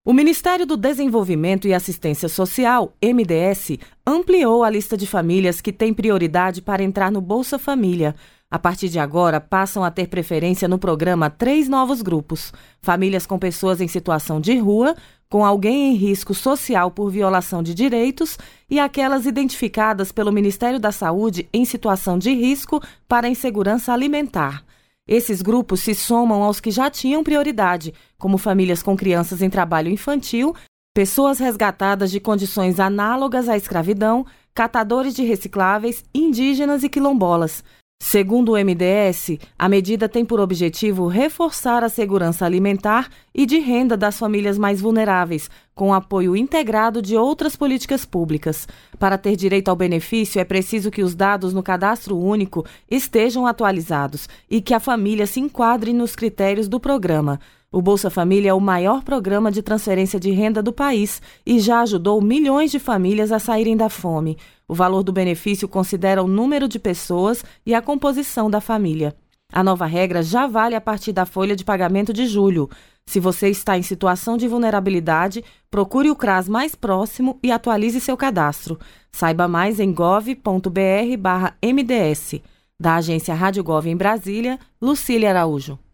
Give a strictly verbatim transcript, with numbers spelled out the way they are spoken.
O Ministério do Desenvolvimento e Assistência Social, M D S, ampliou a lista de famílias que têm prioridade para entrar no Bolsa Família. A partir de agora, passam a ter preferência no programa três novos grupos: famílias com pessoas em situação de rua, com alguém em risco social por violação de direitos e aquelas identificadas pelo Ministério da Saúde em situação de risco para insegurança alimentar. Esses grupos se somam aos que já tinham prioridade, como famílias com crianças em trabalho infantil, pessoas resgatadas de condições análogas à escravidão, catadores de recicláveis, indígenas e quilombolas. Segundo o M D S, a medida tem por objetivo reforçar a segurança alimentar e de renda das famílias mais vulneráveis, com apoio integrado de outras políticas públicas. Para ter direito ao benefício, é preciso que os dados no Cadastro Único estejam atualizados e que a família se enquadre nos critérios do programa. O Bolsa Família é o maior programa de transferência de renda do país e já ajudou milhões de famílias a saírem da fome. O valor do benefício considera o número de pessoas e a composição da família. A nova regra já vale a partir da folha de pagamento de julho. Se você está em situação de vulnerabilidade, procure o CRAS mais próximo e atualize seu cadastro. Saiba mais em gov ponto br barra M D S. Da agência Rádio Gov em Brasília, Lucília Araújo.